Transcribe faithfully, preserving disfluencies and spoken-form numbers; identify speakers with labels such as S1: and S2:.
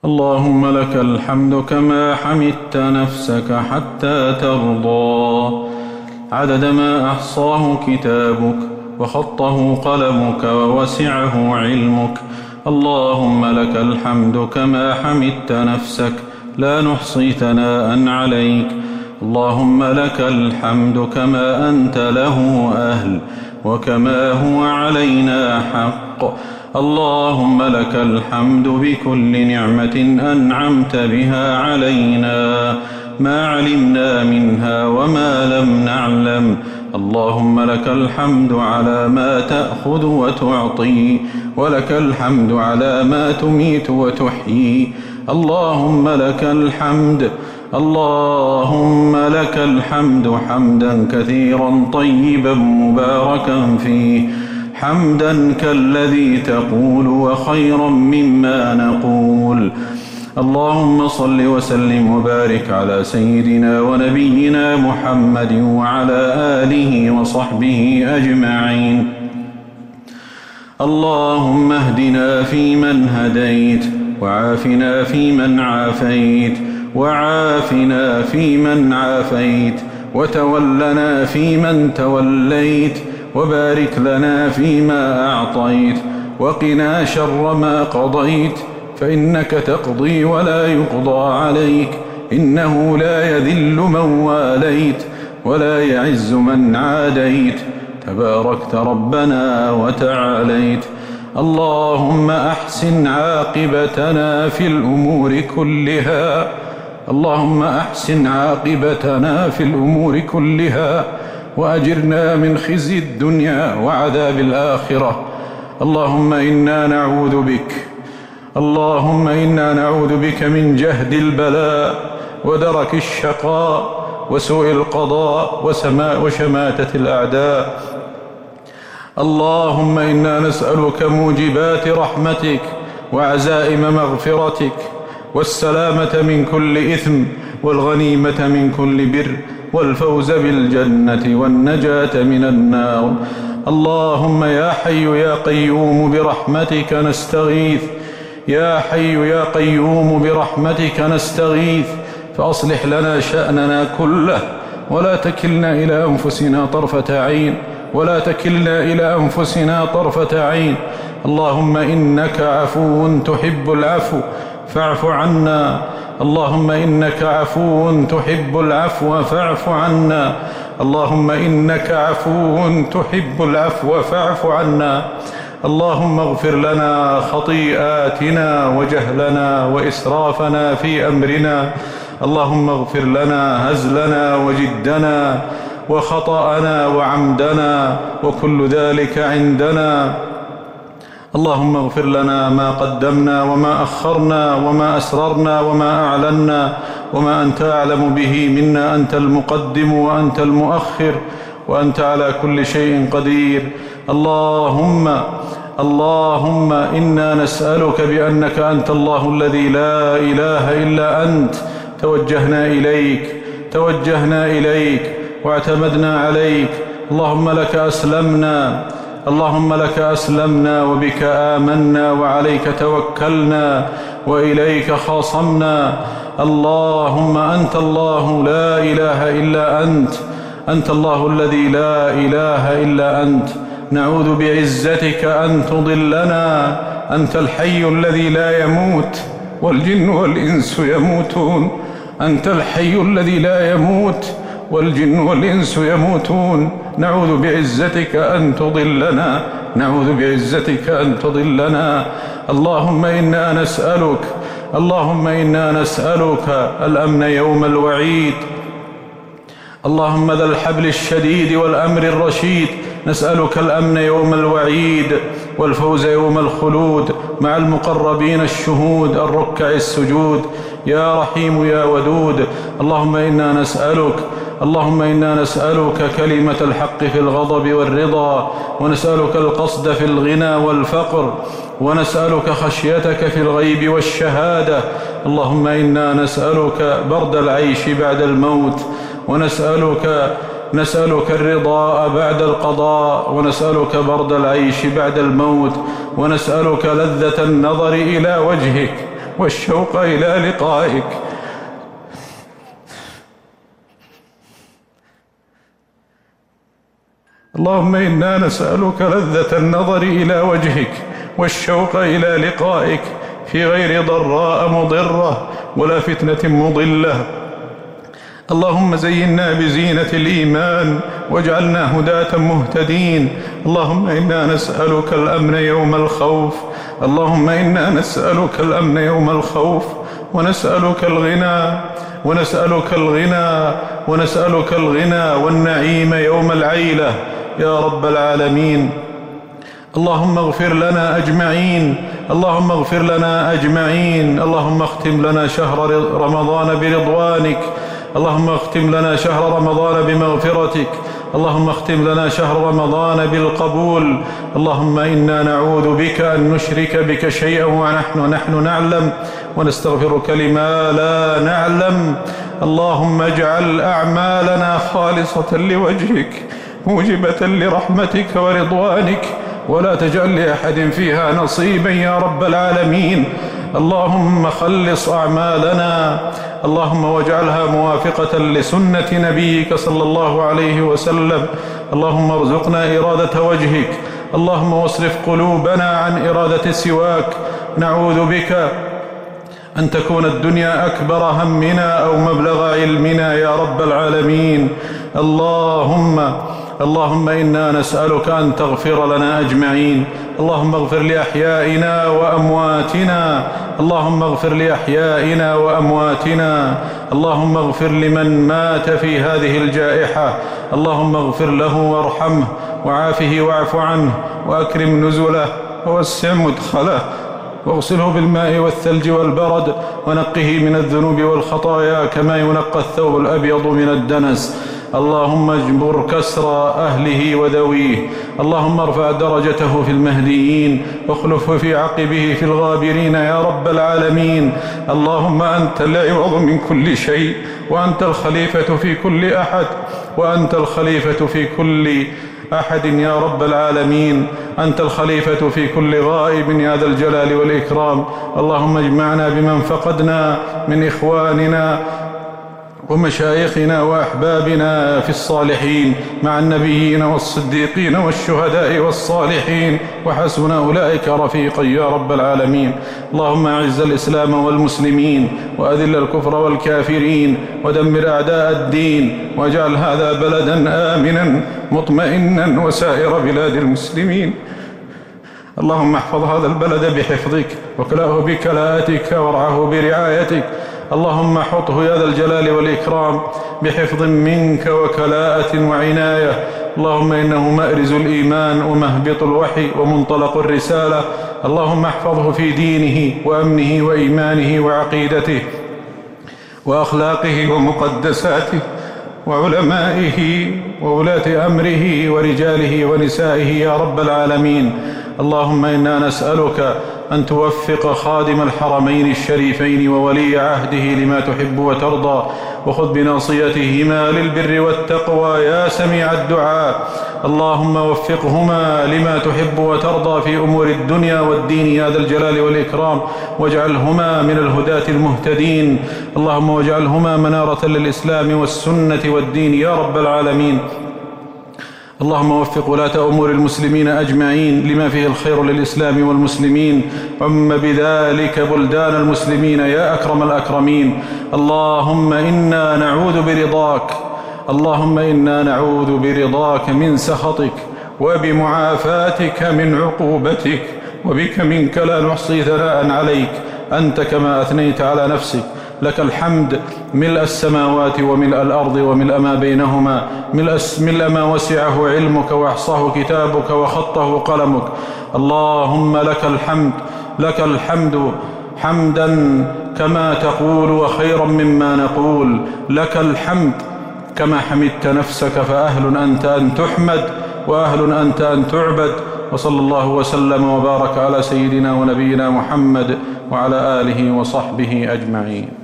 S1: اللهم لك الحمد كما حمدت نفسك حتى ترضى، عدد ما أحصاه كتابك وخطه قلمك ووسعه علمك. اللهم لك الحمد كما حمدت نفسك لا نحصي ثناء عليك. اللهم لك الحمد كما أنت له أهل وكما هو علينا حق. اللهم لك الحمد بكل نعمة أنعمت بها علينا ما علمنا منها وما لم نعلم. اللهم لك الحمد على ما تأخذ وتعطي، ولك الحمد على ما تميت وتحيي. اللهم لك الحمد اللهم لك الحمد حمدا كثيرا طيبا مباركا فيه، حمدا كالذي تقول وخيرا مما نقول. اللهم صل وسلم وبارك على سيدنا ونبينا محمد وعلى آله وصحبه أجمعين. اللهم اهدنا فيمن هديت، وعافنا فيمن عافيت، وعافنا فيمن عافيت، وتولنا فيمن توليت، وبارك لنا فيما أعطيت، وقنا شر ما قضيت، فإنك تقضي ولا يقضى عليك، إنه لا يذل من واليت ولا يعز من عاديت، تباركت ربنا وتعاليت. اللهم أحسن عاقبتنا في الأمور كلها اللهم أحسن عاقبتنا في الأمور كلها وأجرنا من خزي الدنيا وعذاب الآخرة. اللهم إنا نعوذ بك اللهم إنا نعوذ بك من جهد البلاء ودرك الشقاء وسوء القضاء وشماتة الأعداء. اللهم إنا نسألك موجبات رحمتك وعزائم مغفرتك والسلامة من كل إثم والغنيمة من كل بر والفوز بالجنة والنجاة من النار. اللهم يا حي يا قيوم برحمتك نستغيث يا حي يا قيوم برحمتك نستغيث فأصلح لنا شأننا كله ولا تكلنا إلى أنفسنا طرفة عين ولا تكلنا إلى أنفسنا طرفة عين. اللهم إنك عفو تحب العفو فاعف عنا اللهم إنك عفو تحب العفو فاعف عنا اللهم إنك عفو تحب العفو فاعف عنا. اللهم اغفر لنا خطيئاتنا وجهلنا وإسرافنا في أمرنا. اللهم اغفر لنا هزلنا وجدنا وخطأنا وعمدنا وكل ذلك عندنا. اللهم اغفر لنا ما قدمنا وما أخرنا وما أسررنا وما أعلنا وما أنت أعلم به منا. أنت المقدم وأنت المؤخر وأنت على كل شيء قدير. اللهم اللهم إنا نسألك بأنك أنت الله الذي لا إله إلا أنت توجهنا إليك توجهنا إليك واعتمدنا عليك. اللهم لك أسلمنا اللهم لك أسلمنا وبك آمنا وعليك توكلنا وإليك خاصمنا. اللهم أنت الله لا إله إلا أنت أنت الله الذي لا إله إلا أنت. نعوذ بعزتك أن تضلنا. أنت الحي الذي لا يموت والجن والإنس يموتون. أنت الحي الذي لا يموت والجن والإنس يموتون. نعوذ بعزتك أن تضلنا نعوذ بعزتك أن تضلنا. اللهم إنا نسألك اللهم إنا نسألك الأمن يوم الوعيد. اللهم ذا الحبل الشديد والأمر الرشيد نسألك الأمن يوم الوعيد والفوز يوم الخلود مع المقربين الشهود الركع السجود. يا رحيم يا ودود. اللهم إنا نسألك اللهم إنا نسألك كلمة الحق في الغضب والرضا ونسألك القصد في الغنى والفقر ونسألك خشيتك في الغيب والشهادة. اللهم إنا نسألك برد العيش بعد الموت ونسألك نسألك الرضا بعد القضاء ونسألك برد العيش بعد الموت ونسألك لذة النظر إلى وجهك والشوق إلى لقائك. اللهم إنا نسألك لذة النظر إلى وجهك والشوق إلى لقائك في غير ضراء مضرة ولا فتنة مضلة. اللهم زينا بزينة الإيمان واجعلنا هداة مهتدين. اللهم إنا نسألك الأمن يوم الخوف اللهم إنا نسألك الأمن يوم الخوف ونسألك الغنى ونسألك الغنى ونسألك الغنى والنعيم يوم العيلة يا رب العالمين. اللهم اغفر لنا أجمعين اللهم اغفر لنا أجمعين. اللهم اختم لنا شهر رمضان برضوانك اللهم اختم لنا شهر رمضان بمغفرتك اللهم اختم لنا شهر رمضان بالقبول. اللهم إنا نعوذ بك أن نشرك بك شيئا ونحن نحن نعلم ونستغفرك لما لا نعلم. اللهم اجعل أعمالنا خالصة لوجهك موجبة لرحمتك ورضوانك ولا تجعل لأحد فيها نصيبا يا رب العالمين. اللهم خلص أعمالنا اللهم واجعلها موافقة لسنة نبيك صلى الله عليه وسلم. اللهم ارزقنا إرادة وجهك اللهم واصرف قلوبنا عن إرادة سواك. نعوذ بك أن تكون الدنيا أكبر همنا أو مبلغ علمنا يا رب العالمين. اللهم اللهم إنا نسألك أن تغفر لنا أجمعين. اللهم اغفر لأحيائنا وأمواتنا اللهم اغفر لأحيائنا وأمواتنا. اللهم اغفر لمن مات في هذه الجائحة اللهم اغفر له وارحمه وعافه واعف عنه وأكرم نزله ووسع مدخله واغسله بالماء والثلج والبرد ونقه من الذنوب والخطايا كما ينقى الثوب الأبيض من الدنس. اللهم اجبر كسر أهله وذويه. اللهم ارفع درجته في المهديين واخلفه في عقبه في الغابرين يا رب العالمين. اللهم أنت العوض من كل شيء وأنت الخليفة في كل أحد وأنت الخليفة في كل أحد يا رب العالمين. أنت الخليفة في كل غائب يا ذا الجلال والإكرام. اللهم اجمعنا بمن فقدنا من إخواننا ومشايخنا وأحبابنا في الصالحين مع النبيين والصديقين والشهداء والصالحين وحسن أولئك رفيقا يا رب العالمين. اللهم أعز الإسلام والمسلمين وأذل الكفر والكافرين ودمر أعداء الدين واجعل هذا بلدا آمنا مطمئنا وسائر بلاد المسلمين. اللهم احفظ هذا البلد بحفظك وكلاه بكلاءتك وارعه برعايتك. اللهم حطه يا ذا الجلال والإكرام بحفظ منك وكلاءة وعناية. اللهم إنه مأرز الإيمان ومهبط الوحي ومنطلق الرسالة. اللهم احفظه في دينه وأمنه وإيمانه وعقيدته وأخلاقه ومقدساته وعلمائه وولاة أمره ورجاله ونسائه يا رب العالمين. اللهم إنا نسألك أن توفق خادم الحرمين الشريفين وولي عهده لما تحب وترضى وخذ بناصيتهما للبر والتقوى يا سميع الدعاء. اللهم وفقهما لما تحب وترضى في أمور الدنيا والدين يا ذا الجلال والإكرام واجعلهما من الهداة المهتدين. اللهم واجعلهما منارة للإسلام والسنة والدين يا رب العالمين. اللهم وفق ولاة أمور المسلمين أجمعين لما فيه الخير للإسلام والمسلمين عم بذلك بلدان المسلمين يا أكرم الأكرمين. اللهم إنا نعوذ برضاك اللهم إنا نعوذ برضاك من سخطك وبمعافاتك من عقوبتك وبك منك لا نحصي ثناء عليك أنت كما أثنيت على نفسك. لك الحمد ملء السماوات وملء الأرض وملء ما بينهما ملء ما وسعه علمك وأحصاه كتابك وخطه قلمك. اللهم لك الحمد لك الحمد حمدا كما تقول وخيرا مما نقول. لك الحمد كما حمدت نفسك فأهل أنت أن تحمد وأهل أنت أن تعبد. وصلى الله وسلم وبارك على سيدنا ونبينا محمد وعلى آله وصحبه أجمعين.